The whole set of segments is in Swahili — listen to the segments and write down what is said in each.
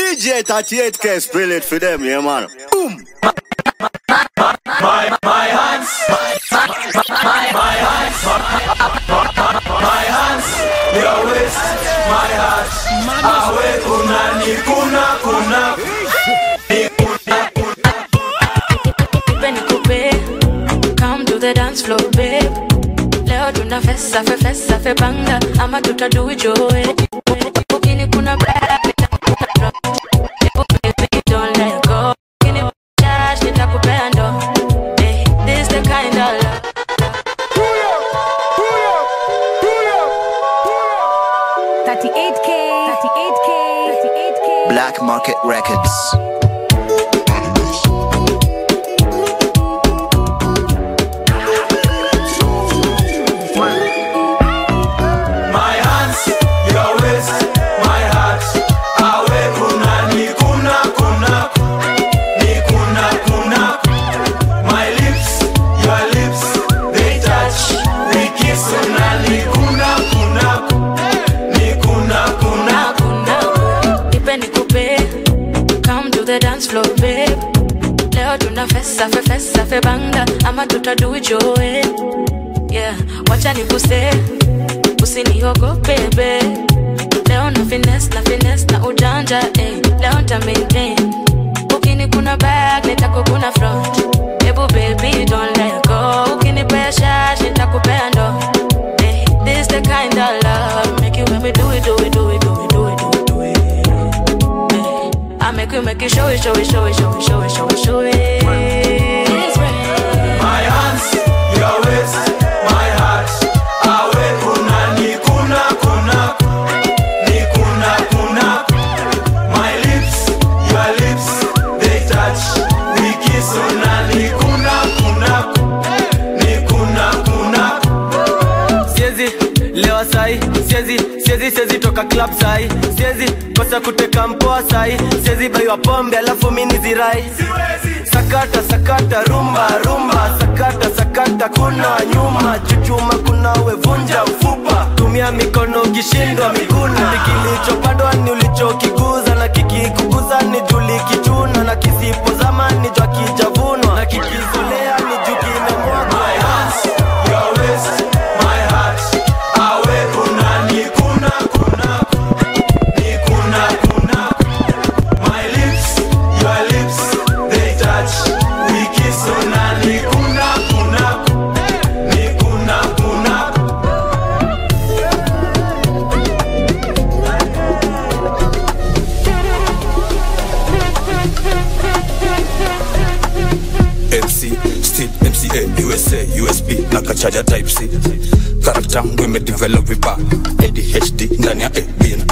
DJ 38K spill it for them, yeah man. Boom. My hands, your waist, my heart. Awe kuna ni kuna. Come to the dance floor, babe. Leo tuna festa fe banga, ama tutadu ijoe. Ukini kuna bad, don't let go. Ukini cash, nitakupea ndo. This the kind of love. 38K. Black Market Records. Festa fe banga, ama tutadu ijoe. Yeah, wacha nikuse, usiniogope babe. Leo na finesse na ujanja, leo nita maintain. Ukini kuna back, nitakukuna front. Ebu baby, don't let go. Ukini pea shash, nitakupea ndo. This the kind of love, make you me do it. I make you show it. My hands, your waist, my heart. Awe kuna ni kuna. My lips, your lips, they touch. We kiss una ni kuna. Siezi, lewa sai. Siezi toka club sai. Siezi, kosa kuteka mpoa sai. Siezi baiwa pombe alafu mini zirai. Sakata rumba. Sakata kuna nyuma. Chuchuma kuna wevunja ufupa. Tumia mikono ukishindwa miguna. Kilichopandwa ni ulichokiguza. Na kikikuguza ni juli kichuna. Na kisipozama ni jua kijavunwa. Na kikizolea ni juu kimemwagwa. My hands, your waist, my heart. Awe kuna ni kuna. My lips, your lips, they touch. We kiss una ni kuna. MC, still MCA, USA, USB, nakachaja type C. Character develop vipa, ADHD, ndani ya ABNB.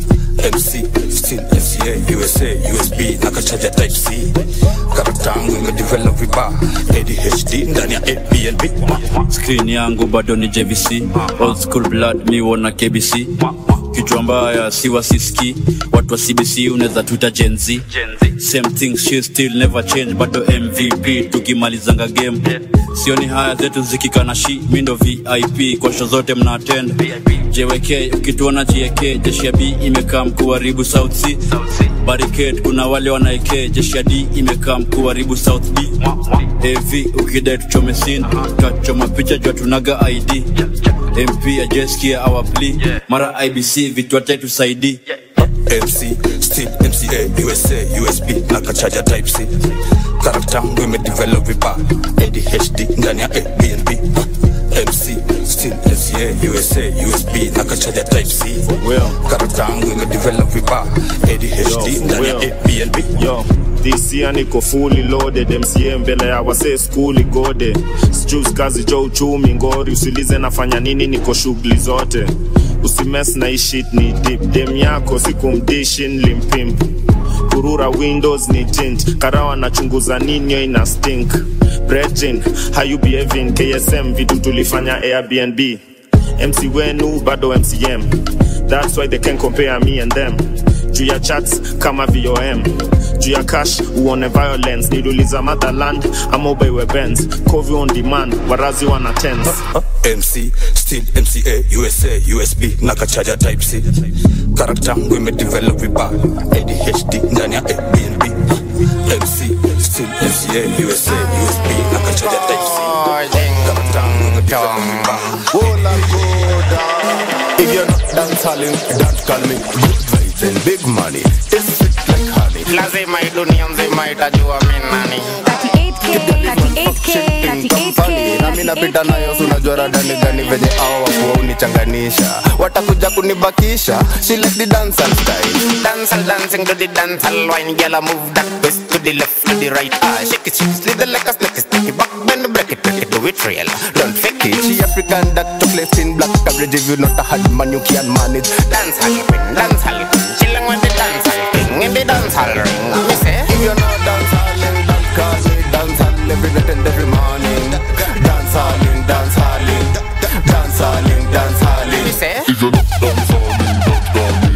MC, still MCA, USA, USB, nakachaja type C. Character develop vipa, ADHD, ndani ya ABNB. Screen yangu bado ni JVC, old school blood mi wona KBC. Kichwa mbaya siwa siski, watu wa CBC uneza tuita Gen Z. Same thing, she still never change, bado MVP tukimalizanga game. Sioni haya zetu zikikana shi, mindo VIP kwa show zote mna attend. JWK ukituona JK, jeshi ya B imekaa mkuharibu South C. Barricade kuna wale wanaike, jeshi ya D imekaa mkuharibu South B. AV ukidai tuchome scene, tutachoma picha jua tunaga ID. MP ajeskia our plea, mara IBC vitu watatu saidi. MC, still MCA, USA, USB, nakachaja type C. Character develop vipa, ADHD, ndani ya ABNB. MC, still MCA, USA, USB, nakachaja type C. Character develop vipa, ADHD, ndani ya ABNB. Yo, this year niko fully loaded. MCA mbele ya wase skuli gode. Sijus kazi jo uchumi ngori. Usilize nafanya nini niko shughuli zote. Usimes na ishit ni deep. Dem yako siku mdishin limpimp. Kurura windows ni tint. Karawa na chunguza ninyo ina stink. Brethren, how you behaving? KSM vitu tulifanya Airbnb. MC wenu bado MCM. That's why they can't compare me and them. Juu ya chats kama VOM. Juu ya cash uone violence. Niluliza motherland ama ubewe Benz. Covi on demand, warazi wana tense. MC, still MCA, USA, USB, nakachaja type C. Character develop vipa, ADHD, MCA, USA, USB, nakachaja type C. If you're not dancehalling, don't call me. Good vibes and big money. It's sweet like honey. Lazima idunianze maitajua minani 38K. Nami napita nayo unajua radani gani venye hao wakuwa unichanganisha. Watakuja kunibakisha. She like the dancehall style. Dancehall dancing to the dancehall wine. Girl move that twist to the left to the right. Shake it, slither like a snake, stick it back, bend, break it, do it real. Don't fake it. She African, that chocolate in black coverage. If you not a hard man, you can't manage. Dancehall queen, dancehall queen. Chilling with the dancehall king in the dancehall ring. Me say, if you're not dancehalling, don't call me dancehall every night and every morning. Dancehalling, dancehalling, dancehalling, dancehalling. me say, If you're not dancehalling, don't call me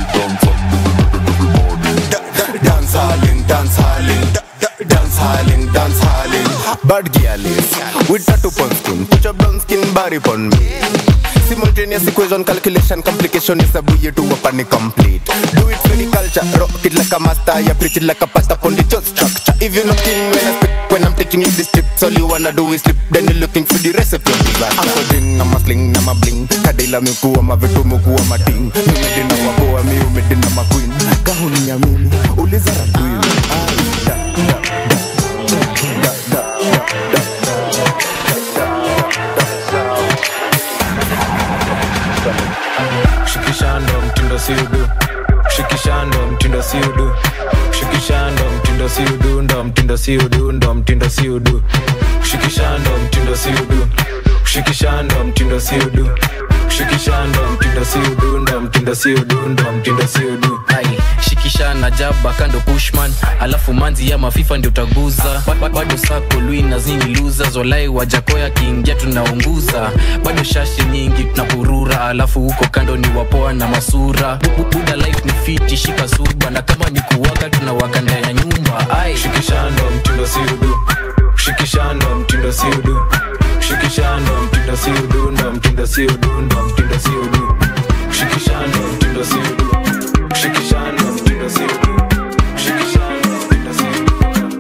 dancehall every morning. Dancehalling, dancehalling, dancehalling, dancehalling. Bad girl is with tattoo pon skin. Put your brown skin body pon me. Simultaneous equation, calculation, complication is a buoy to a panic complete. Do it for the culture, rock it like a master, you preach it like a pastor on the church structure. If you're not in when I spit, when I'm teaching you the script, all you wanna do is slip, then you're looking for the recipe of disaster. I'm a ding, I'm a sling, I'm a bling. Kadila miku, I'm a vetu muku, I'm a ting. You made in a wako, I'm you made in a queen. Kahuni ya mimi, ulizara queen. Shikishando mtindo siudu. Shikishando mtindo siudu. Shikishando mtindo siudu. Ndo mtindo siudu. Ndo mtindo siudu. Shikishando mtindo siudu. Shikishando mtindo siudu. Shikishando mtindo siudu. Ndo mtindo siudu. Ndo mtindo siudu. Ai, shikishana jaba kando pushman. Alafu manzi ya mafifa ndio utaguza. Bado sako lui na zini loser. Zolai wajakoya kiingia tunaunguza. Bado shashi nyingi tunapurura. Alafu huko kando ni wapoa na masura. Buda life ni fiti shika suba. Na kama ni kuwaka tunawaka ndani ya nyumba. Ai, shikishando mtindo siudu. Shikishando mtindo siudu. Shikishando mtindo siudu. Ndo mtindo siudu. Ndo mtindo siudu. Shikishando mtindo siudu. Shikishando mtindo siudu. Shikishando mtindo siudu.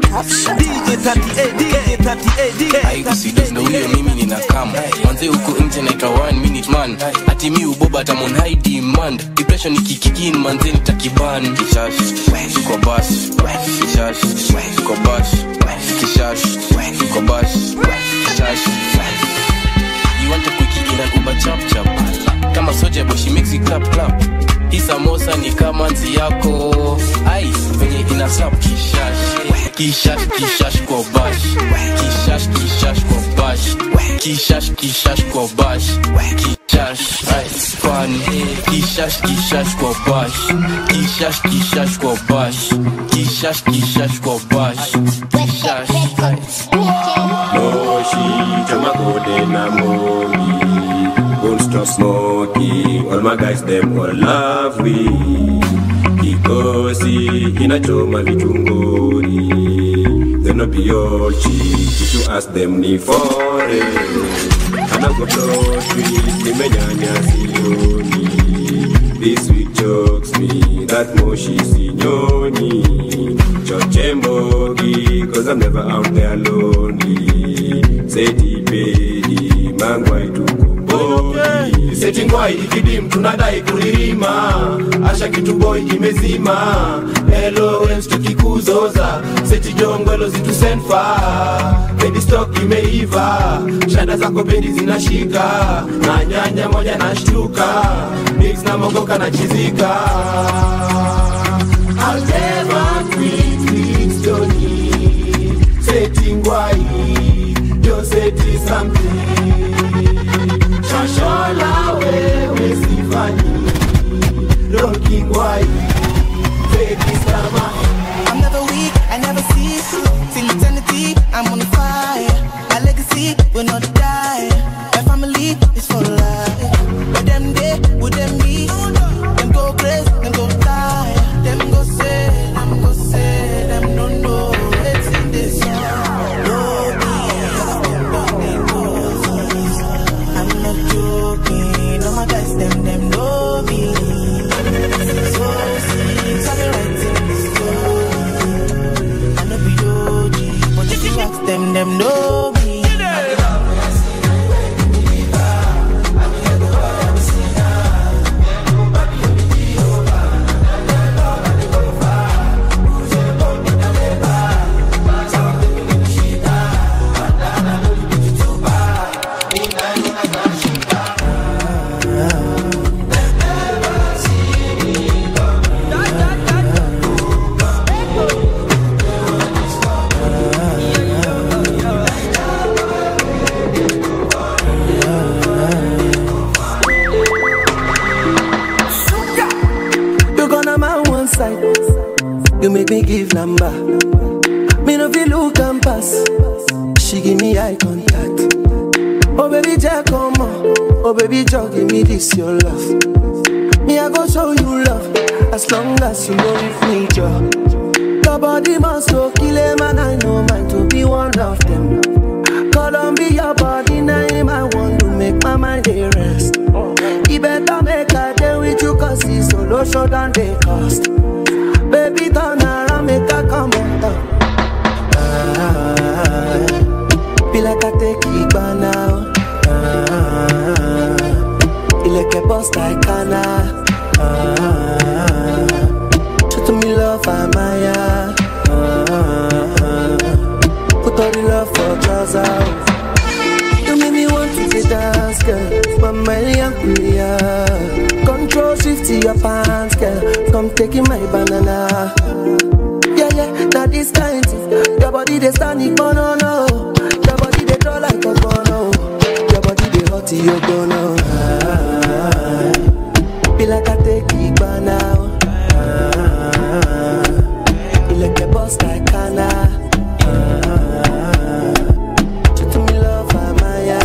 ai usidondo huyo mimi nina kama manze huko nje naitwa 1 minute man. Ati mi uboba tamon high demand. Depression ikikikin manze nitakiban. Kishash kwa bash. Kishash kwa bash. Kishash kwa bash. Kishash. You want to quick in an Uber chap chap. Kama soja boy she makes it clap clap. Hii samosa ni kama nzi yako. Ai venye ina slap kishash. Kishash kwa bash. Kishash kwa bash. Kishash kwa bash. Kishash ai fun. Kishash kwa bash. Kishash kwa bash. Kishash kwa bash. Kishash ai Moshi chama kode na momi. Won't stop smoking. All my guys them all love we. Kikosi inachoma vichungoni. They no be your cheap. If you ask them ni fore. Anagotoshi nimenyanya sioni. This week jokes me that Moshi sinyoni. Chochembogi cause I'm never out there lonely. Seti pedi mangwai tukumbodi. Seti ngwai ikidim tunadai kulirima. Asha kitu boy imezima. LOLs tukikuzoza. Seti jongwelo zitu senfa. Pedi stock imeiva. Shada zako pedi zinashika. Na nyanya moja na shtuka. Mix na mogoka na chizika. I'll never quit Stony. Seti ngwai. Yo seti something. Shashola wewe sifani. Rocky ngwai. Seti sama. I'm never weak, I never cease. Till eternity, I'm on fire. My legacy will not die. My family is for life. With them day, with them me. Them go crazy, them go die. You make me give number. Me no feel look and pass. She give me eye contact. Oh baby, Jack, come on. Oh baby, Jack, give me this your love. Me I go show you love as long as you know with me, Joe. Your body must go kill a man. I know mine to be one of them. Columbia, your body name. I want to make my mind a rest. You better make a day with you, cause it's solo show than they cost. Baby, turn around, make a come on down. Feel like I take it by now. Feel like a boss like Kana. Show to me love, Amaya. Put all the love for trousers. You make me want to dance, girl. Mama, young Julia. Control shift to your pants, girl. Come taking my banana. Yeah, now this kind of your body they stand it, no. Your body they draw like a bono. Your body they hot to your bono. Feel like I take it by now. Feel like a boss like Kana. Show to me love, Amaya.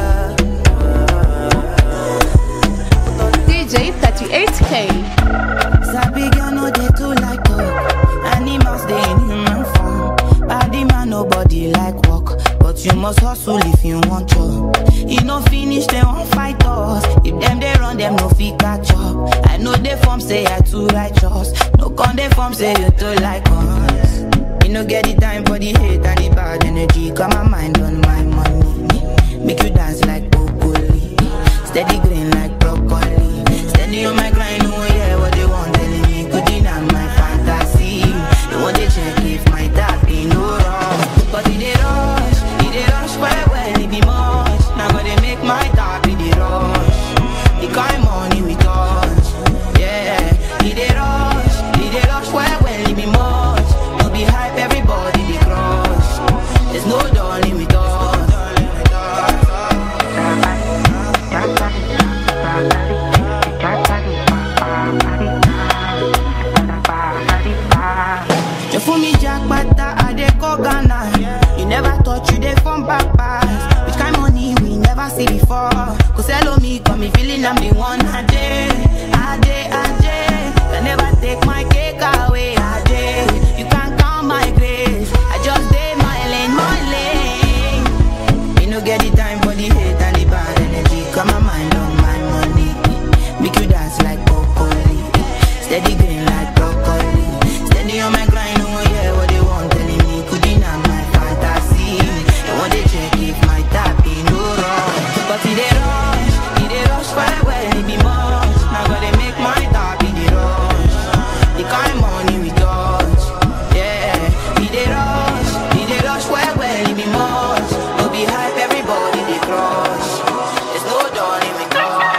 DJ 38K. Sabi girl no they too like talk. Animals they in human form. Body man nobody like walk. But you must hustle if you want to. You no finish they won't fight us. If them they run them no fit catch up. I know they form say I too righteous. No con they form say you too like us. You no get the time for the hate and the bad energy. Got my mind on my money. Make you dance like broccoli. Steady green like broccoli. Steady on my grind, oh yeah, what they want telling me. Good deny my fantasy. They want to check if my tap ain't no wrong. But it they rush well, it be much. Now gotta make my tap in the rush. The kind money we touch, yeah. It they rush well, it be much. No be hype, everybody they crush. There's no darling with us. You fool me Jack Bata, I dey call Ghana. You never thought you dey from Papas. Which kind money we never see before. Cause hello me, got me feeling I'm the one. I never take my cake away. You can't count my grace. I just did my lane. You no get the time for the hate and the bad energy. Got my mind on my money. Make you dance like broccoli. Steady green like broccoli. Steady on my grind, oh yeah, what they want telling me. Could deny my fantasy. They want to check if my tap ain't no wrong. But it they rush well, it be much. Now gotta make my tap in the rush. The kind money we touch, yeah. It they rush well, it be much. No be hype, everybody they crush. There's no darling we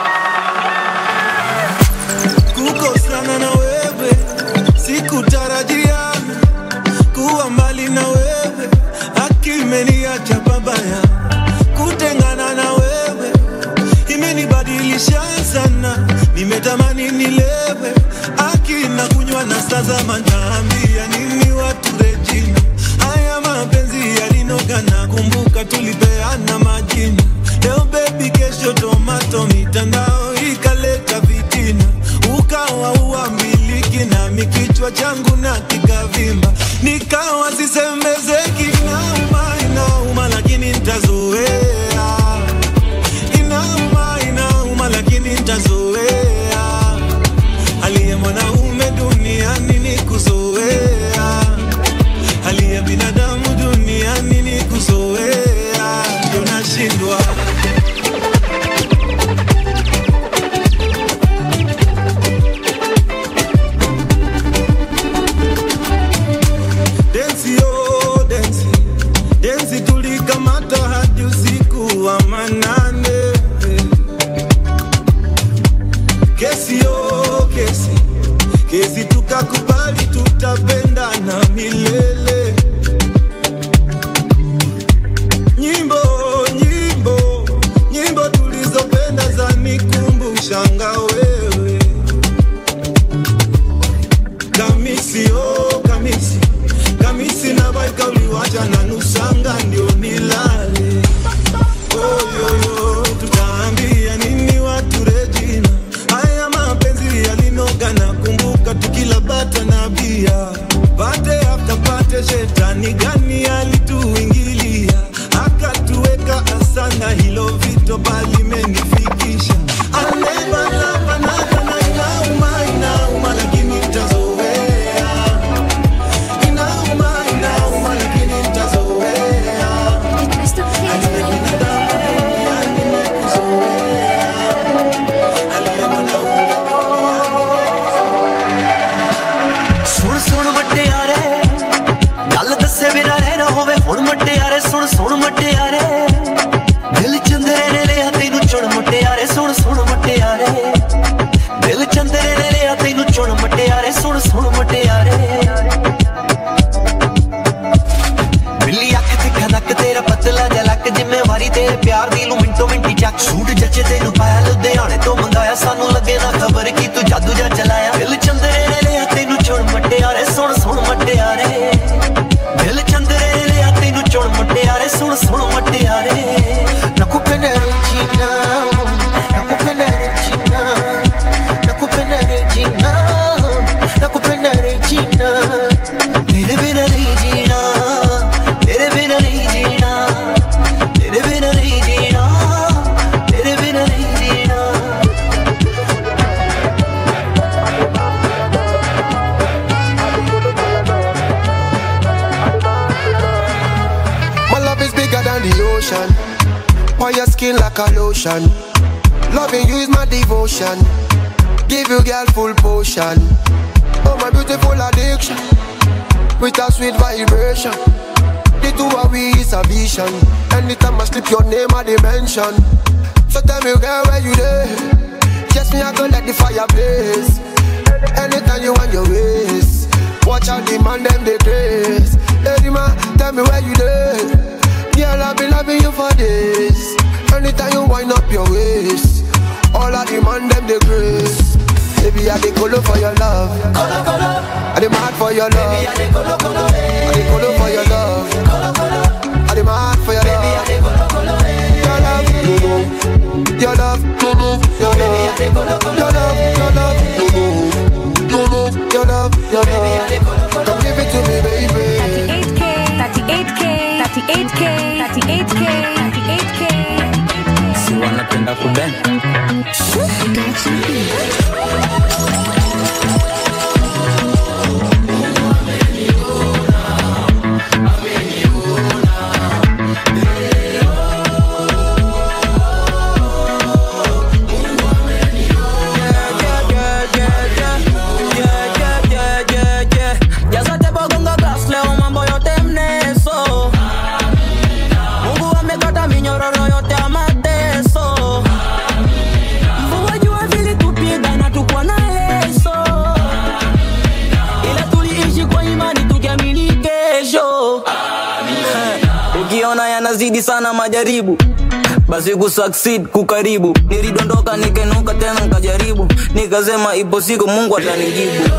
Kuko sana na wewe, sikutarajia kuwa mbali na wewe. Haki imeniacha babaya, kutengana na wewe imenibadilisha sana. Nimetamani nilewe, haki na kunywa na sasa manambia nini watu Regina. Haya mapenzi yalinogana, kumbuka tulipeana majina. Leo baby kesho tomato, mitandao ikaleta vitina. Ukawa uamiliki na mikichwa changu na kikavimba. Nikawa sisemezeki, inauma lakini nitazoea. Inauma lakini nitazoea. Hali ya mwanaume duniani ni kuzoea. Hali ya binadamu duniani ni kuzoea. Tunashindwa. Dance, oh, dance. Ulicheka uliwacha na nusanga ndio nilale. Oh yo yo, tutaambia nini watu Regina? Haya mapenzi yalinoga na kumbuka tukila bata na bia. Pate after pate shetani gani alituingilia? Akatuweka asana hilo vito bali menifikisha. I'll never love another na inauma lakini nitazoea. Inauma lakini nitazoea. Aliye binadamu duniani nimekuzoea. Aliye mwanaume सुन मट्टे यारे गल दसे बिना रहना होवे हुण मट्टे यारे सुन मट्टे यारे दिल चंदरे ने लिया तैनू चुन मट्टे यारे सुन मट्टे यारे दिल चंदरे ने लिया तैनू चुन मट्टे यारे सुन मट्टे यारे बिल्ली अख ते खनक तेरा पतला जलक जिम्मेवारी तेरे प्यार दी लू मिंटो मिंटी चक सूट जचे तैनू पाया लुधियाने तो मंगाया सानू लगे ना खबर की तू जादू जा चलाया दिल चंदरे ने लिया तैनू चुन मट्टे यारे सुन मट्टे यारे दिल चंदरे ने लिया तैनू चुन मट्टे यारे सुन मट्टे यारे nakupenda Regina nakupenda Regina nakupenda Regina nakupenda Regina तेरे बिना नहीं जीना तेरे बिना नहीं जीना तेरे बिना नहीं जीना तेरे बिना नहीं जीना My love is bigger than the ocean. On your skin like a lotion. Loving you is my devotion. Give you girl full potion. Oh my beautiful addiction. With a sweet vibration. The two of we is a vision. Anytime I slip your name I dimension. So tell me girl where you there. Yes me I go let the fire blaze. Anytime you want your ways. Watch out the man them they grace. Hey man, tell me where you there. Girl I've been loving you for days. Anytime you wind up your waist. All of the man them they grace. Baby I dey colo for your love. Colo colo. I dey mad for your love. Baby I dey colo colo. I dey colo for your love. Colo colo. I dey mad for your love. Baby I dey colo colo. Your love, your love, your love, your love. Baby I dey colo colo. Your love, your love, your love, your love. Come give it to me, baby. 38K, 38K, 38K, 38K. Si wanapenda kubend. Yanazidi sana majaribu basi kusucceed kukaribu nilidondoka nikenuka tena nikajaribu nikasema ipo siku Mungu atanijibu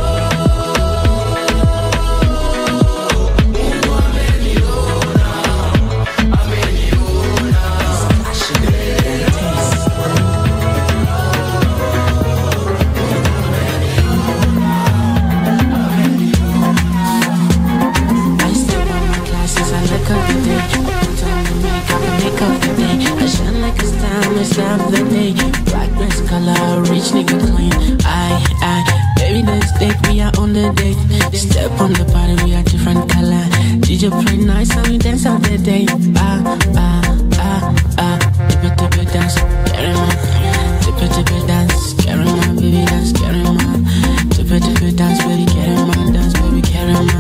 Stop the day, black dress color, rich nigga clean. Baby, let's date, we are on the date. Step on the party, we are different color. DJ play nice and we dance all the day. Tip dance, carry on. Tip dance, carry on, baby dance, carry on. Tip dance, baby carry on, dance, baby carry on.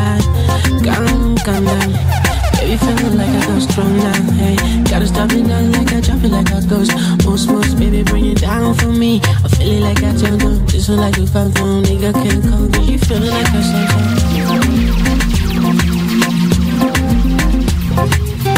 Calm down. Baby feeling like I go strong now, hey. Gotta stop it down like I drop it like I ghost. Most, baby, bring it down for me. I feel it like I turned on. This one like a phantom, nigga can't come. Do you feel it like a something?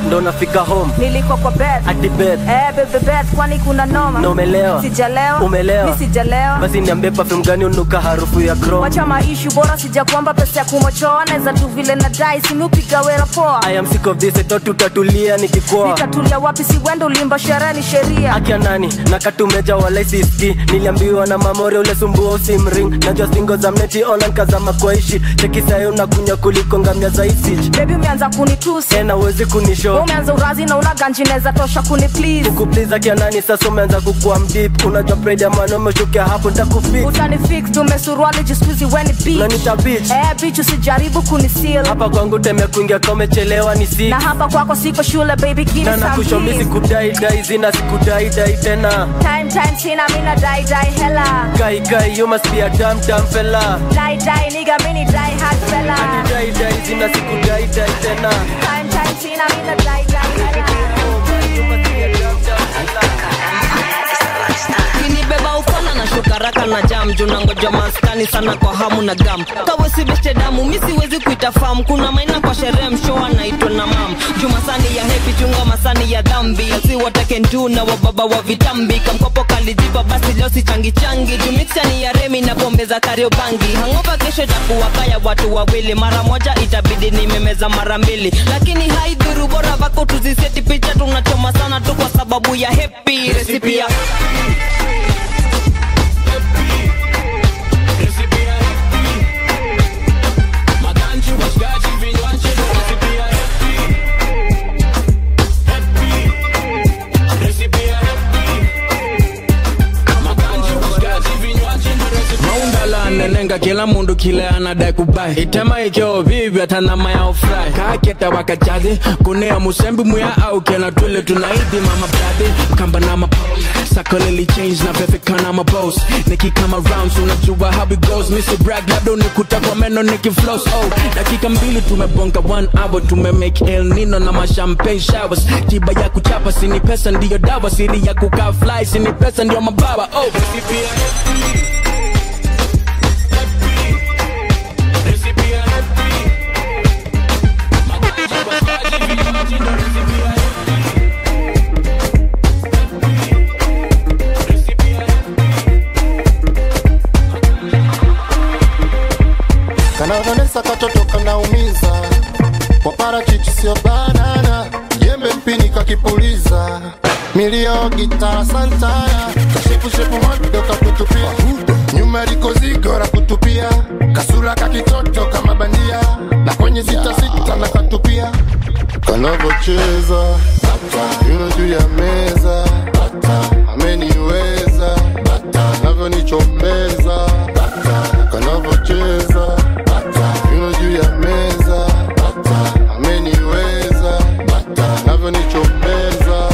ndo nafika home. Nilikuwa kwa bed ati bed baby bed, kwani kuna noma? Na umelewa? Sijalewa. Umelewa? Mimi sijalewa. Basi niambie perfume gani unuka harufu ya chrome? Wacha maishu bora sijakuomba pesa ya kumochoa, naweza tu vile na dai simu upiga wera poa. I am sick of this, eto tutatulia nikikoa. Nitatulia wapi si wendo ulimba sherehe ni sheria. Akia nani? Na katumeja wala siski. Niliambiwa na mamori ule sumbuo usimring. Najua singo za mneti online kazama kwa ishi. Cheki sayo unakunya kuliko ngamia za isich. Baby umeanza kunitusi. Tena uwezi kunishow. Umeanza urazi na una ganji neza tosha kuni please. Kuku please akia nani sasa umeanza kukua mdeep. Unajua pride ya mwanaume shukia hapo nitakufix. Utani fix tumesuruali jisqueezy when it beach. Unanita bitch. Bitch usijaribu kuniseal. Hapa kwangu teme kuingia kama umechelewa ni sick. Na hapa kwako siko shule baby give me some. Na nakushomisi kudai dai zina sikudai dai tena. Time sina mina die hella. Kai you must be a damn fella. Die nigga mini die hard fella. Die zina sikudai dai tena. Time sina mina die hella. You must be a damn fella. Kinibeba ufala na shukaraka na jam. Juna ngoja maskani sana kwa hamu na gam. Kawe si beste damu, misi wezi kuita fam. Kuna maina kwa sherehe mshoa na ito na mam. Juma sani ya happy, chunga masani ya dhambi. Si what I can do na wababa wa vitambi. Kamkopo kalijipa basi leo si changi. Jumixia ni ya remi na pombe za Kariobangi. Hangover kesho itakuwa kaya watu wawili. Mara moja itabidi nimemeza mara mbili. Lakini haidhuru bora vako tuziseti picha. Tunachoma sana tu kwa sababu ya happy recipe ya nenenga kila mundu kile anadai kubai. Itema ikyo vivi atanama ya ofrai. Kaketa wakachazi kunea musembi muya au kena tule tunaidi mama brade. Kamba na mapose sakoleli change na perfect kana maboss. Niki come around so unajua how it goes. Mr. Bragg labda unikuta kwa meno niki flows. Dakika mbili tumebonga 1 hour. Tumemake El Nino na ma champagne showers. Tiba ya kuchapa sini pesa ndiyo dawa. Siri ya kukaa fly sini pesa ndiyo mabawa. Kanavonesa katoto kanaumiza. Kwa parachichi sio banana. Jembe mpini kakipuliza. Milio gitara Santana. Kashepu moto kakutupia. Nyuma liko zigo la kutupia. Kasura kakitoto kama bandia. Na kwenye sita na katupia. Kanavocheza yuno juu ya meza. Ameniweza navyonichomeza. Kanavocheza yuno juu ya meza. Ameniweza navyonichomeza.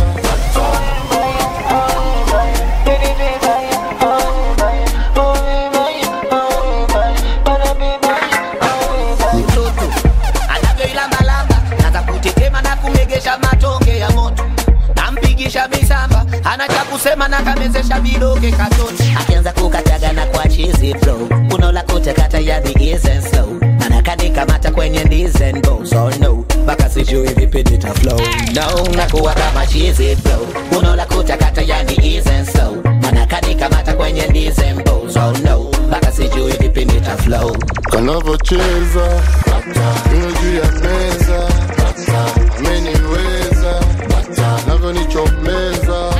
Kusema na kamezesha bidoke katoti. Akianza kukataga na kwa cheesy flow. Unola kutakata ya the ease and slow. Anakanika mata kwenye knees and bows. Oh no, baka sijui vipi nita flow. No, nakuwa kama cheesy flow. Unola kutakata ya the ease and slow. Anakanika mata kwenye knees and bows. Oh no, baka sijui vipi nita flow. Kanavocheza yuno juu ya meza. Ameniweza navyonichomeza.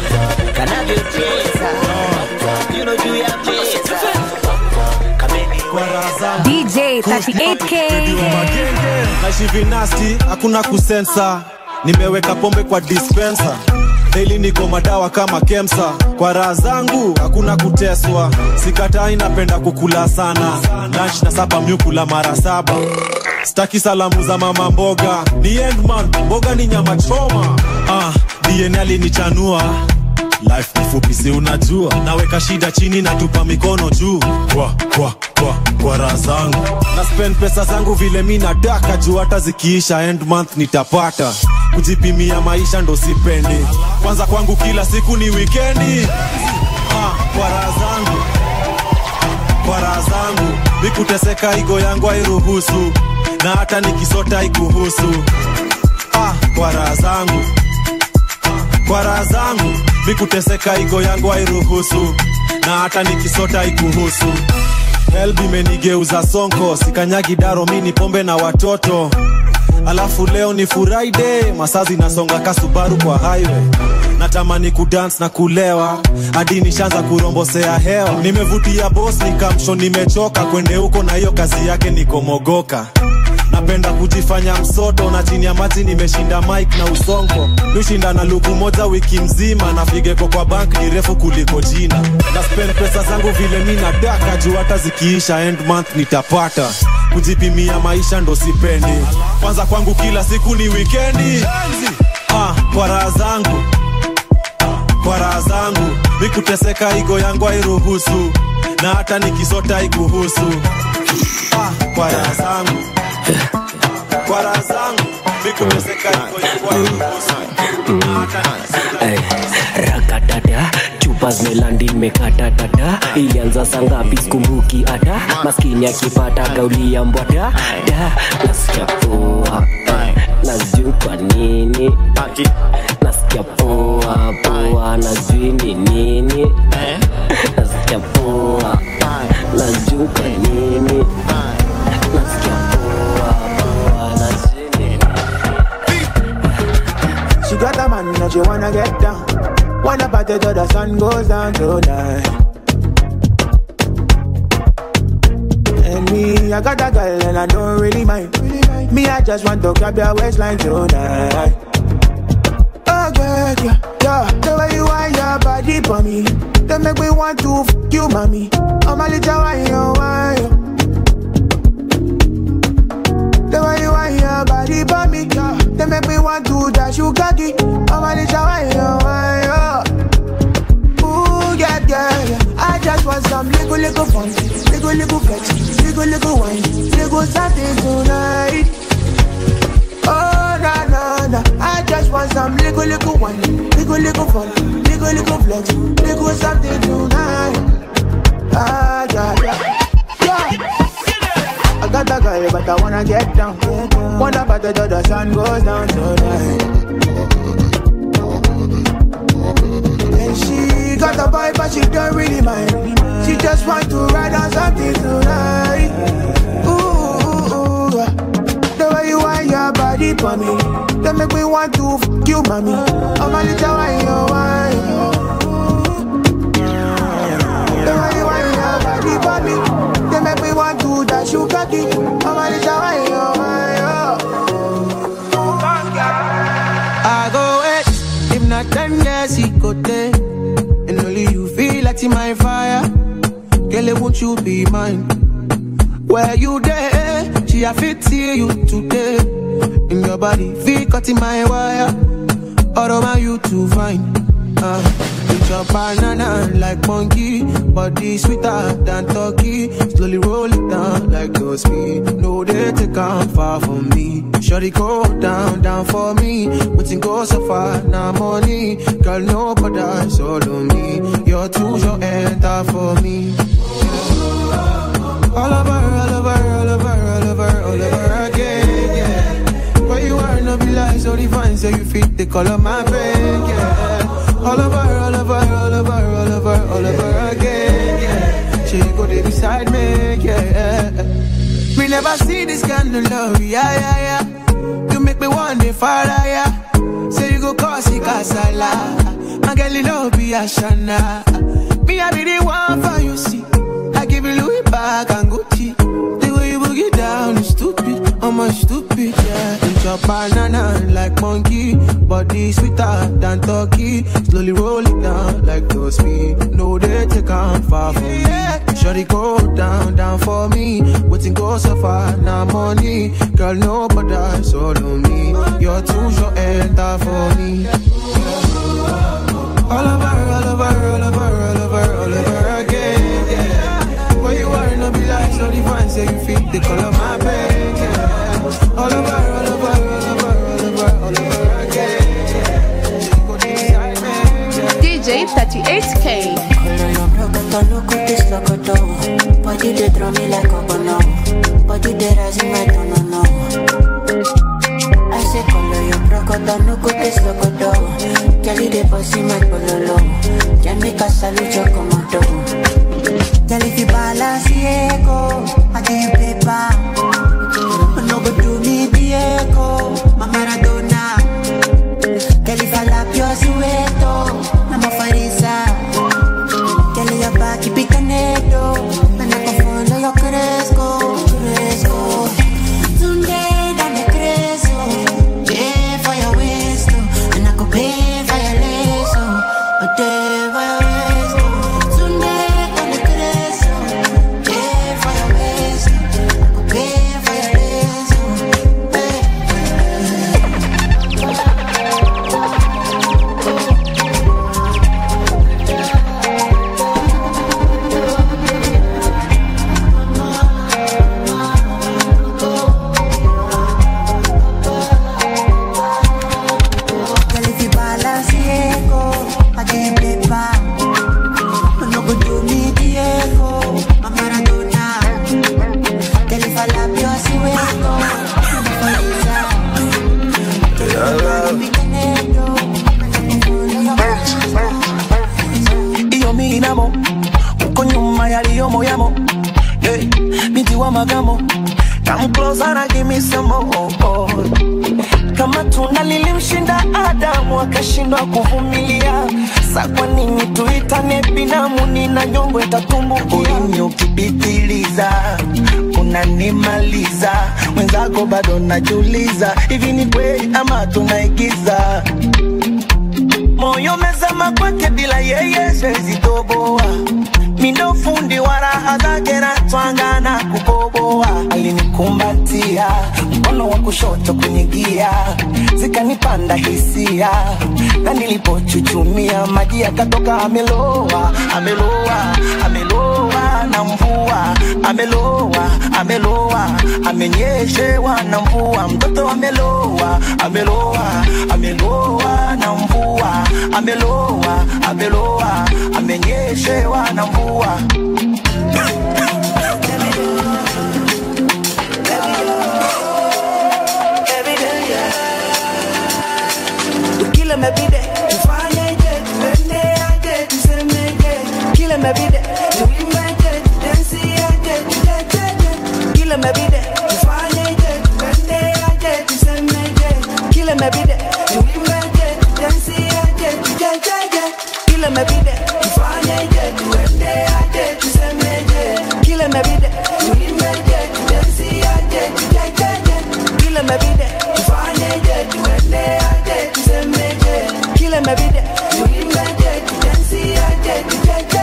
DJ 38K Naishi vinasti, hakuna kusensa. Nimeweka pombe kwa dispenser. Daily niko madawa kama Kemsa. Kwa raha zangu, hakuna kuteswa. Sikatai napenda kukula sana. Lunch na sapa mnyukula mara 7. Staki salamu za mama mboga. Ni endman, mboga ni nyama choma. DNA alinichanua. Life ni fupi si unajua. Naweka shida chini na tupa mikono juu. Kwa raha zangu na spend pesa zangu vile mi nataka. Juu hata zikiisha end month nitapata. Kujipimia maisha ndo sipendi. Kwanza kwangu kila siku ni weekendi. Kwa raha zangu Nikuteseka igo yangu hairuhusu. Na hata nikisota ikuhusu. kwa raha zangu, kwa raha zangu. Mikuteseka igo yangu hairuhusu, na hata nikisota ikuhusu. Helbi menigeuza sonko, sikanyagi daro mini pombe na watoto. Alafu leo ni Friday, masazi nasonga kasubaru kwa highway. Natamani kudance na kulewa, hadi nishaanza kurombosea hewa. Nimevutia boss nikamsho nimechoka, kwende huko na hiyo kazi yake niko mogoka. Napenda kujifanya msoto, na chini ya maji nimeshinda mic na usongo. Nishinda na luku moja wiki mzima, na figeko kwa bank ni refu kuliko jina. Na spend pesa zangu vile mina daka, juu hata zikiisha end month nitapata. Kujipimia maisha ndo sipendi, kwanza kwangu kila siku ni weekendi. Kwa raha zangu, kwa raha zangu. Mikuteseka igo yangu hairuhusu, na hata nikisota ikuhusu. Kwa raha zangu, kwa raha zangu. Mikuteseka igo yangu hairuhusu, na hata nikisota. Rakatata, chupa zimelandi nimekata. Ilianza saa ngapi sikumbuki ata. Maskini akipata gauli ya mbwata. Nasikia poa, najui kwa nini. Nasikia poa, poa, najui ni nini. Nasikia poa, najui kwa nini. Nasikia poa, poa, najui ni nini. She got a man that she wanna get down. Wanna party till the sun goes down tonight. And me, I got a girl and I don't really mind. Me, I just want to grab your waistline tonight. Oh girl, yeah, the way you want your body for me, they make me want to fuck you, mommy. I'm a little wine. The way you want your body for me, yeah, they make me want to dash you cocky. I'm a little wine. Ooh, yeah. I just want some little fun, little flex, little wine, little something tonight. Oh, nah. I just want some little wine, little fun, little flex, little something tonight. Yeah. I got a girl, but I wanna get down. Wanna party till the sun goes down tonight. And she got a boy, but she don't really mind. She just want to ride on something tonight. Ooh, the way you want your body for me, they make me want to fuck you, mommy. I'm a little wine. The way you want your body for me, they make me want to dash you cocky. I'm a little wine. I go wait, if not 10 years, he go there. And only you feel like in my fire. Girl, won't you be mine? Where you there? She a fit see you today. In your body, feel cut in my wire. All over you to find. Eat your banana like monkey, body sweeter than turkey. Slowly roll it down like no speed. No, they take on far from me. Shorty go down for me. Waiting go so far, now money. Girl, nobody solo me. You're too short, enter for me. All over again, yeah. Where you are, no be like so divine, so you fit the color my vein, yeah. All over again, yeah. She go there beside me, yeah. We never see this kind of love, yeah. You make me want to fire, yeah. Say you go cause it casala. My girl, you know be a shana. Me, I be the one for you, see. I give you Louis back and Gucci. The way you boogie down is stupid. I'm a stupid, yeah. Eat your banana like monkey, body sweeter than turkey. Slowly roll it down like no speed. No, they take on far from me. Shorty go down for me. Waiting go so far, now money. Girl, nobody solo me. You're too short, enter for me. All over again, yeah. Where you are, no be like so divine, say you fit the color of my bed, yeah. All over again, yeah. DJ 38K. Color your broke, look at this like a dog. Body they draw me like a banana. Body they rise in my tone, no. I say follow your crocodile, no go taste locodo. Girl, you dey bossy my pololo. Can make a salute your commando. Girl, if you balance the echo, I give you paper. No go do me the echo, my Maradona. Girl, if I lap your sueto, I'm a farisa. Girl, your back, keep it canedo. And I can follow your cresco. Today, I'm a cresco. Pay for your waist, and I could pay for your lace. A day for your waist. Today, I'm a cresco. Pay for your waist, I could pay for your lace. Magamo, come closer and give me some more. Kama tuna lilimshinda Adamu akashindwa kuvumilia, sa kwa nini tuitane binamu? Nina nyongo itatumbukia. Ulimi ukipitiliza unanimaliza, mwenzako bado najiuliza, hivi ni kweli ama tunaigiza? Moyo mezama kwake bila yeye siwezi toboa. Mindo fundi wa raha zake na twanga na kukoboa. Alinikumbatia mkono wa kushoto kwenye gia, zikanipanda hisia, na nilipochuchumia maji yakatoka. Ameloa, ameloa, ameloa na mvua. Ameloa, ameloa, amenyeshewa na mvua. Mtoto ameloa, ameloa, ameloa na mvua. Ameloa, ameloa, amenyeshewa na mvua. Kila mebide tufanye je, tuende aje, tuseme je. Kila mebide tuimbe je, tudensi aje, tujeje. Kila mebide tufanye je, tuende aje, tuseme je. Kila mebide tuimbe je, tudensi aje, tujeje. Kila mebide tufanye je, tuende aje, tuseme je. Kila mebide tuimbe je, tudensi aje, tujeje. Kila mebide tufanye je, tuende aje, tuseme je. Kila mebide tuimbe je, tudensi aje, tujeje.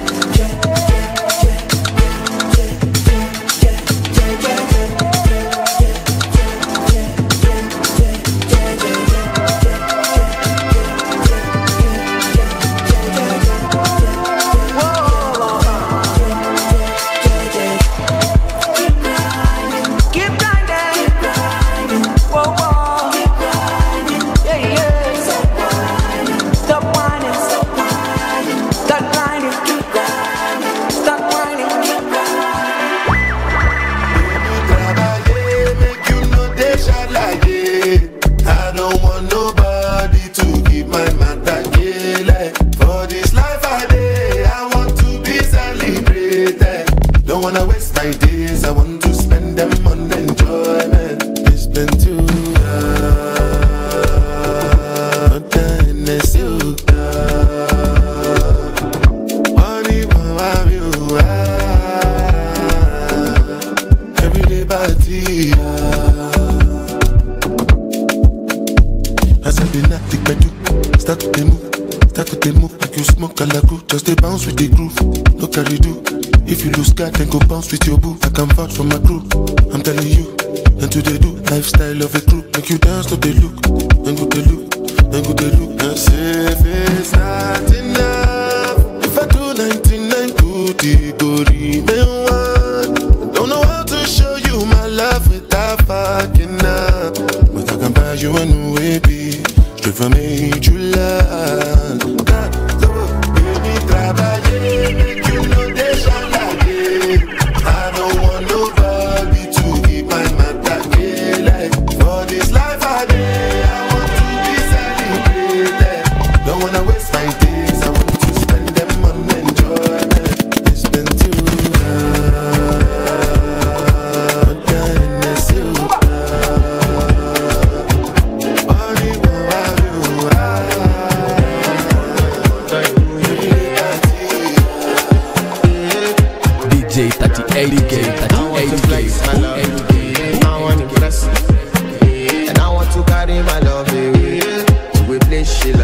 Then go bounce with your boo. I can vouch for my crew. I'm telling you, and to they do lifestyle of a group. Make you dance to the look, and go the look, and go the look. And say if it's not enough, if I do 99 good, it go remain one. I don't know how to show you my love without fucking up, but I can buy you a new baby, straight from July. God, so baby, trabaje, make you know they shall like. I don't want nobody to keep my matter like. For this life I live,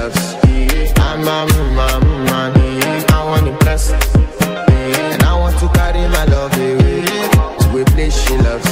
loves. I'm a man, I want to bless. And I want to carry my love away to a place she loves.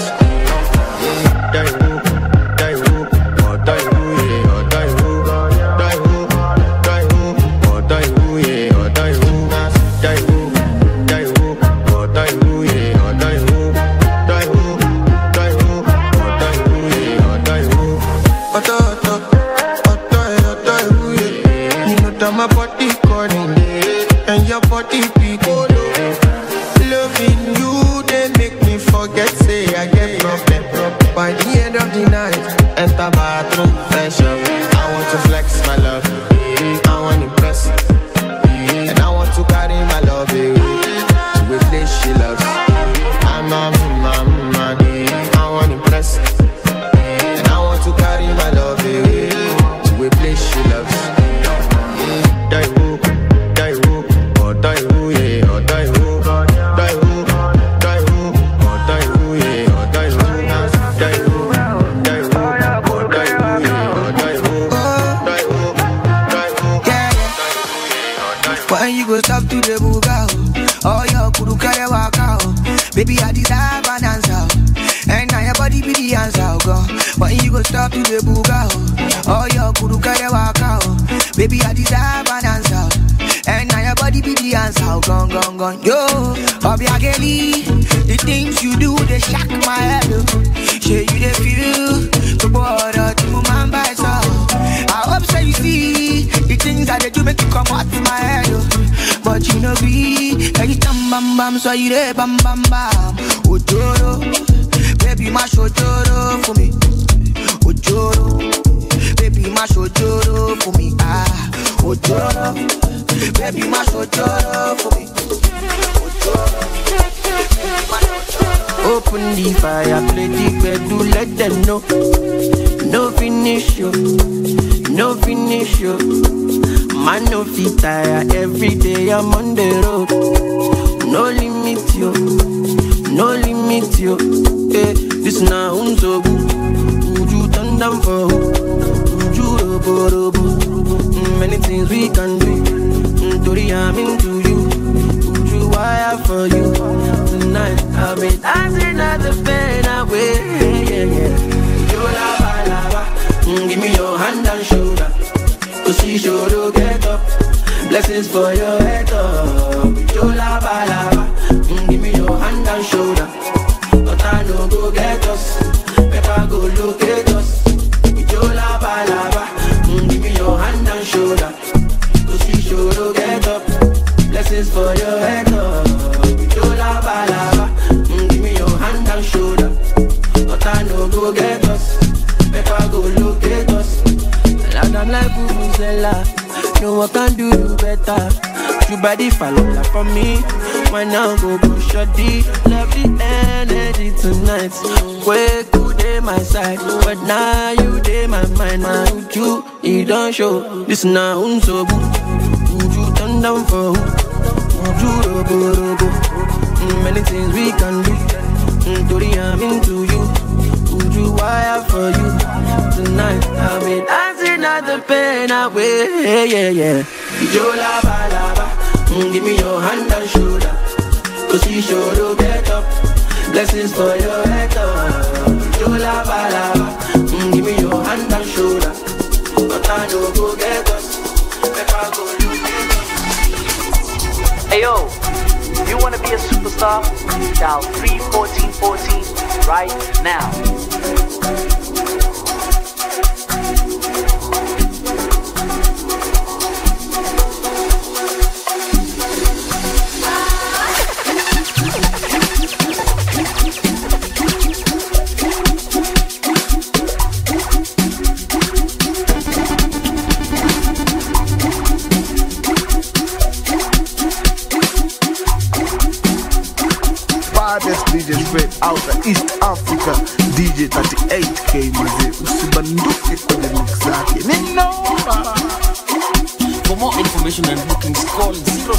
My body calling and your body beat. Loving you, they make me forget. Say I get problem. By the end of the night, enter bathroom fresh up. I want to flex my love, I want to impress, and I want to carry my love away to a place she loves. I'm a man, I want to impress, and I want to carry my love away to a place she loves. When you go stop to the buga, oh your kudu kare waka, baby I deserve an answer, and now your body be the answer, go. When you go stop to the buga, oh your kudu kare waka, baby I deserve an answer, and now your body be the answer, gone. Yo, Obiageli, the things you do they shock my head. Say you they feel the border to my by so. I hope so you see the things that they do make you come out my head. But you know be every time bam so you dey bam. Ojoro, baby mash ojoro for me. Ojoro, baby mash ojoro for me. Ojoro, baby mash ojoro for me. Open the fire, play the bed, do let them know. No finish you, no finish you. Man no fit tire, every day I'm on the road. No limit you, no limit you. Hey, this now so good. Would you turn down for who? Would you robo? Many things we can do. Tori, I'm into you. Would you wire for you? Tonight I'll be dancing at the pain away. Yeah. You lava. Give me your hand and shoulder. Cause she sure to get up. Blessings for your head up. You lava. Give me your hand and shoulder. But I know go get us. Pepper go locate us. You lava. Give me your hand and shoulder. Cause she sure to get up. Blessings for your head up. You lava. Give me your hand and shoulder. But I know go get us. Pepper go locate us. And I'm like Vuvuzela. No one can do you better. You body follow up for me. Why now go shorty? Love the energy tonight. Where could they my side? But now you they my mind. Now you don't show. This now so good. Would you turn down for who? Would you robo? Many things we can do. Tori, I'm into you. Would you wire for you? Tonight I'll be dancing at the pain away. Yeah. You lava. Give me your hand and shoulder. Cause she sure to get up. Blessings for your head up. You lava. Give me your hand and shoulder. But I know go get us. If I go locate us. Hey yo, if you wanna be a superstar, dial 31414 right now. DJ straight out of East Africa, DJ 38K mzee, usibanduke kwenye mix zake, ni noma. For more information and bookings, call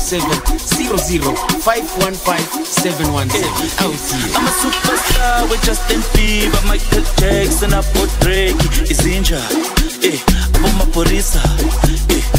0700-515-717. I'm a superstar with Justin Bieber, Michael Jackson, I put Drake, Izinja, Boma Porisa,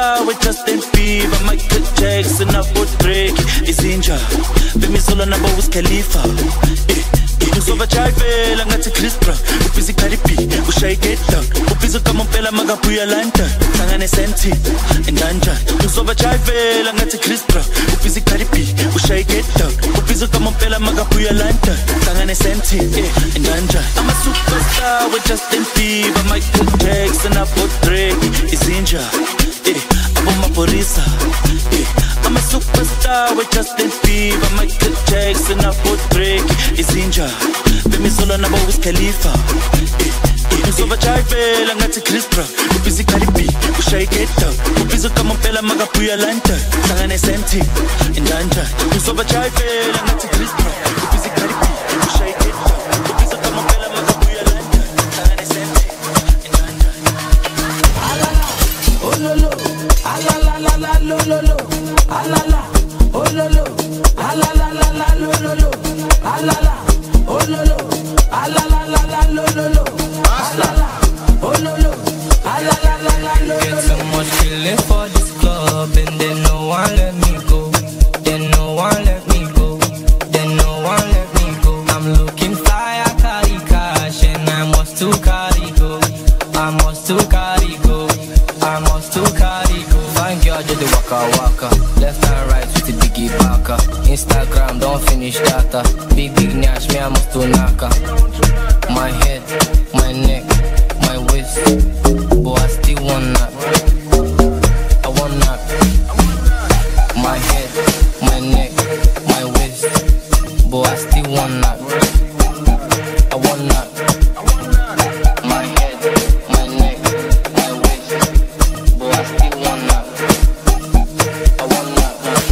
superstar with Justin Bieber, Michael Jackson, Abu Drake, Izinja, Bemisola na Wiz Khalifa. Uzova chayivela ngathi Chris Brown, ubhizi Cardi B, ushayike it down, ubhizi kamompela magabuya London, hlangane senti endanja. Uzova chayivela ngathi Chris Brown, ubhizi Cardi B, ushayike it down, ubhizi kamompela magabuya London, hlangane senti endanja. I'm a superstar with Justin Bieber, Michael Jackson, Abu Drake, Izinja, Abu Maporisa. I'm a superstar with Justin Bieber, Michael Jackson, Abu Drake, Izinja, Bemisola na Wiz Khalifa. Uzova chayivela ngathi Chris Brown, ubhizi Cardi B, ushayike it down, ubhizi kamompela magabuya London, hlangane senti endanja. Uzova chayivela ngathi Chris Brown, ubhizi Cardi B, ushayike it down, ubhizi kamompela magabuya London, hlangane senti endanja. Oh lo lo, ala la la la lo lo lo, ala la, oh lo lo, ala la la la lo lo lo, ala la, oh lo lo, ala la la la lo lo lo, ala la, oh lo lo, ala la la la lo lo lo. Get so much feeling for this club and then no one let me go, then no one let me go, then no one let me go. I'm looking fly, I carry cash and I must to carry go, I must to carry go, I must to carry go. Fine girl, do the waka waka, left and right with the biggie baka. Instagram, don't finish data, big nyash, me I must to naka. My head, my neck, my waist, but I still want that. I want that. My head, my neck, my waist, but I still want that. I want that. My head, my neck, my waist, but I still want that. I want that.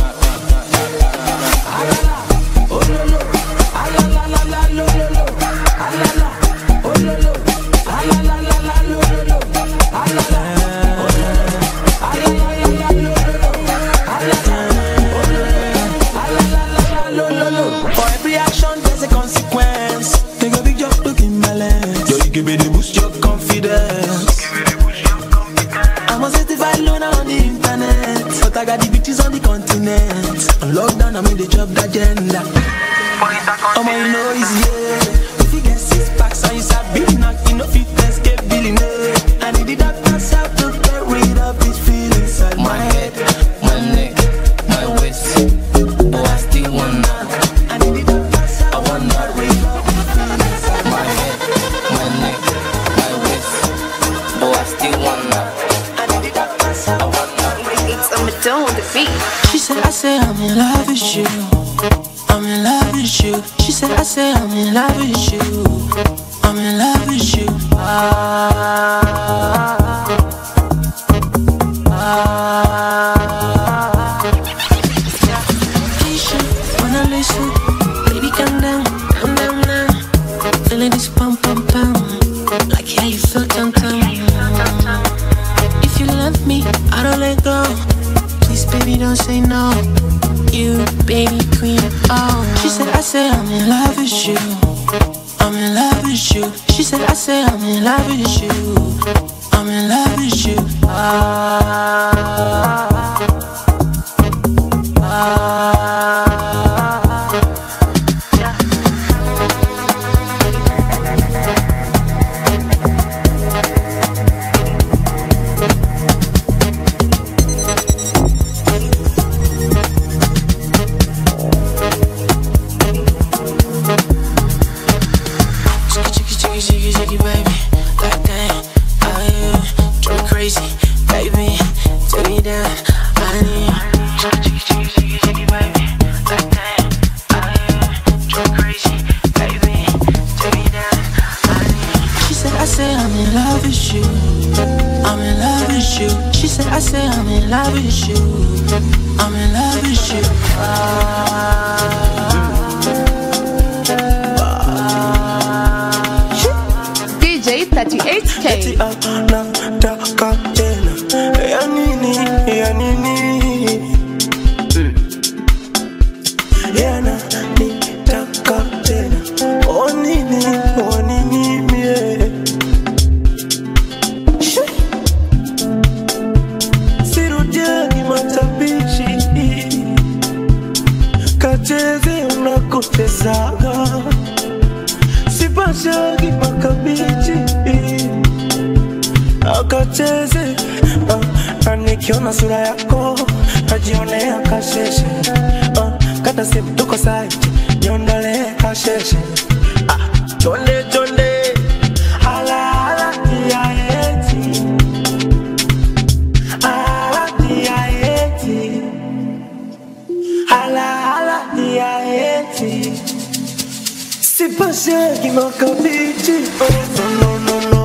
Oh lo lo, ala la la la lo lo lo, ala la, oh lo lo, ala la la la lo lo lo, ala la, oh lo lo, ala la la la lo lo lo, ala la, oh lo lo, ala la la la lo lo lo. For every action there's a consequence. Take a big jump, look in my lens. Yo, you give me the boost your confidence. I'm a certified loner on the internet, but I got the bitches on the continent. On lockdown, I'm in the job agenda. I'm on you know easy, yeah. If you get 6 packs and you start being knocked, you know fit escape billing, I need the doctor's help to get rid of these feelings inside my head, my neck, my waist, but I still want that. I need the doctor's help. I want that. My head, my neck, my waist, but I still want that. I need the doctor's help. I want that. It's on the tone, the beat. She said, I say I'm in love with you, I'm in love with you. She said, I say I'm in love with you, I'm in love with you. Patient, wanna listen, baby calm down now. Feeling this pum pum pum, like how you feel tum tum. If you love me, I don't let go. Please, baby, don't say no. You, baby queen, oh. She said, I say I'm in love with you, I'm in love with you. She said, I say I'm in love with you, I'm in love with you. Shake it, baby, like that. Oh yeah, drive me crazy, baby. Take me down, I need. Shake it, baby, like that. Oh yeah, drive me crazy, baby. Take me down, I need. She said, I say I'm in love with you, I'm in love with you. She said, I say I'm in love with you, I'm in love with you. DJ 38K. Nataka tena ya nini yana nitaka tena o nini mie siru na nikiona sura yako najionea kasheshe. Kata simu tuko site, niondole kasheshe. Chonde chonde, ala ala ya eti, ala ya eti, ala ala ya eti. Si pasé que no capiche, no no no no.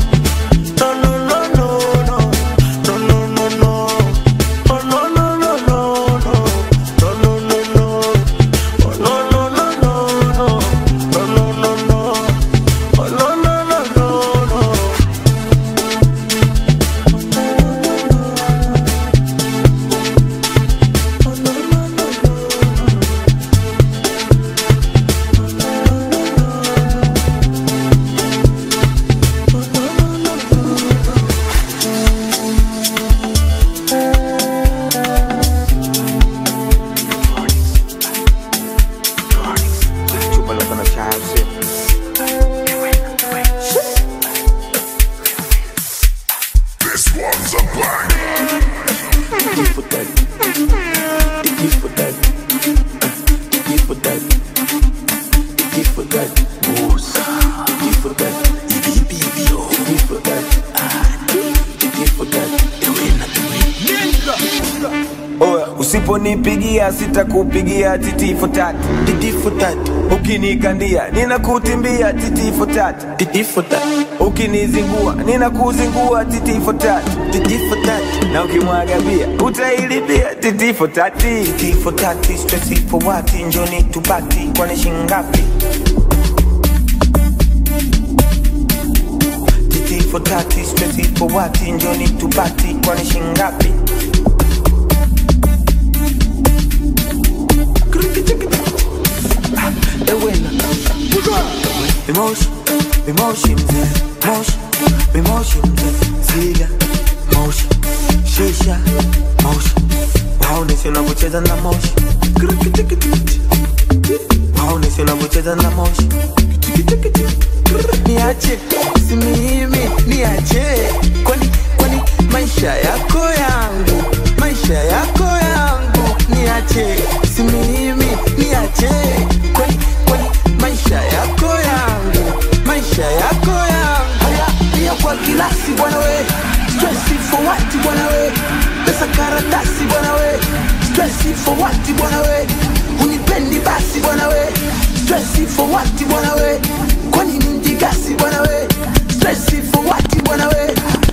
Usiponipigia sitakupigia titi for tat, titi for tat. Ukinikandia ninakutimbia titi for tat, titi for tat. Ukinizingua ninakuzingua titi for tat, titi for tat. Na ukimwaga bia utailipia titi for tat, titi for tat. Stress for what? Njoni tupati kwani shingapi? Titi for tat. Stress for what? Njoni tupati kwani shingapi? Emotion, ziga, motion, shisha, motion. Waoneshe unavyocheza na motion. Waoneshe unavyocheza na motion. Niache, si mimi, niache. Kwani maisha yako yangu, maisha yako yangu. Niache, si mimi, niache. Kwani maisha yako yangu, maisha yako yangu. Haya kwa kilasi bwana we, stress for what bwana we. Pesa karatasi bwana we, stress for what bwana we. Unipendi basi bwana we, stress for what bwana we. Kwani ninjigasi bwana we, stress for what bwana we.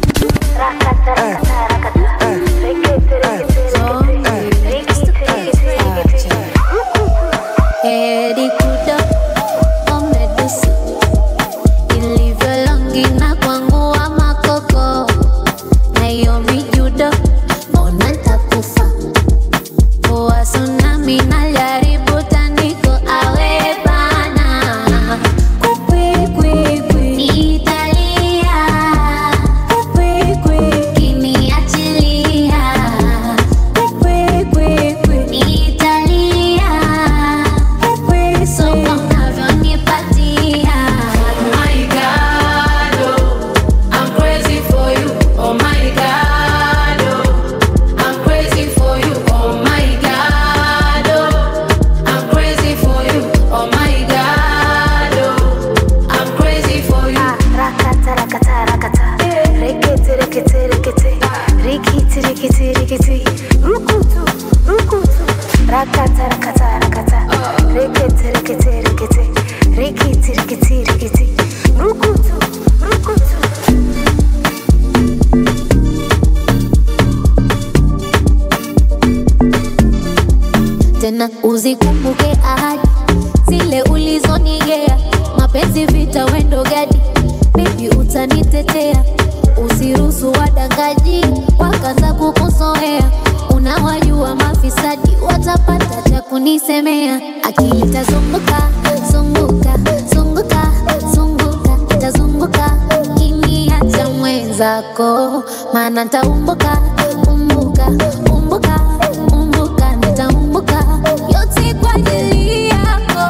Tena uzikumbuke ahadi zile ulizonigea, mapenzi vita wendo gadi, baby utanitetea. Usiruhusu wadangaji wakaanza kukusoea, unawajua mafisadi watapata cha kunisemea. Akili tazunguka, zunguka, zunguka, zunguka, itazunguka kiniacha mwenzako, maana nitaumbuka, umbuka, umbuka, umbuka, nitaumbuka yote kwa ajili yako.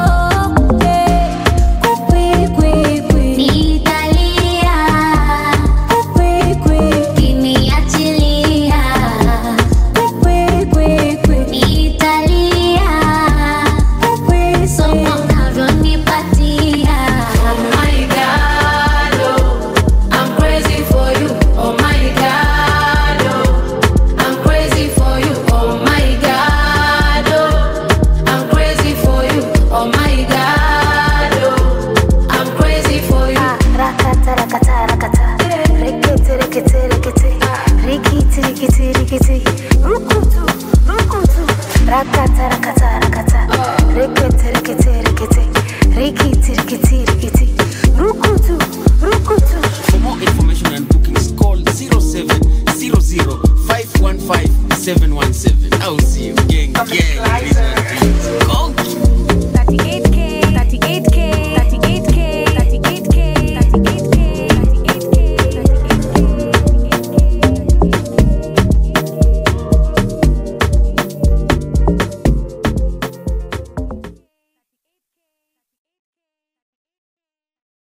Nitalia, kiniachilia Rakata, rakata, rakata. Rekete, rekete, rekete. Rikiti, rikiti, rikiti. Rukutu, rukutu. For more information and bookings, call 0700-515-717. I'll see you, gang, gang.